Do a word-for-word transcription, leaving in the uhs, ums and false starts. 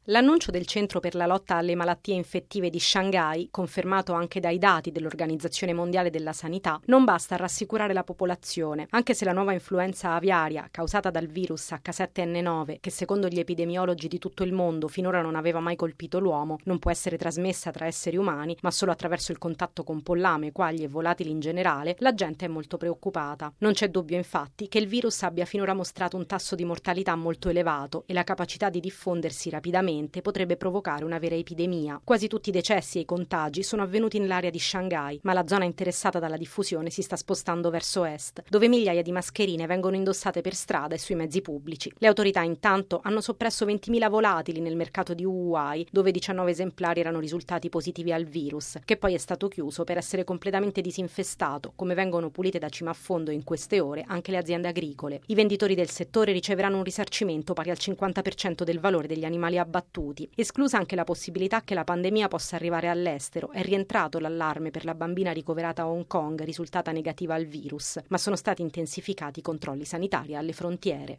L'annuncio del Centro per la lotta alle malattie infettive di Shanghai, confermato anche dai dati dell'Organizzazione Mondiale della Sanità, non basta a rassicurare la popolazione, anche se la nuova influenza aviaria causata dal virus acca sette enne nove, che secondo gli epidemiologi di tutto il mondo finora non aveva mai colpito l'uomo, non può essere trasmessa tra esseri umani, ma solo attraverso il contatto con pollame, quaglie e volatili in generale, la gente è molto preoccupata. Non c'è dubbio infatti che il virus abbia finora mostrato un tasso di mortalità molto elevato e la capacità di diffondersi rapidamente potrebbe provocare una vera epidemia. Quasi tutti i decessi e i contagi sono avvenuti nell'area di Shanghai, ma la zona interessata dalla diffusione si sta spostando verso est, dove migliaia di mascherine vengono indossate per strada e sui mezzi pubblici. Le autorità intanto hanno soppresso ventimila volatili nel mercato di Wuhan, dove diciannove esemplari erano risultati positivi al virus, che poi è stato chiuso per essere completamente disinfestato, come vengono pulite da cima a fondo in queste ore anche le aziende agricole. I venditori del settore riceveranno un risarcimento pari al cinquanta per cento del valore degli animali abbattuti. Esclusa anche la possibilità che la pandemia possa arrivare all'estero, è rientrato l'allarme per la bambina ricoverata a Hong Kong risultata negativa al virus, ma sono stati intensificati i controlli sanitari alle frontiere.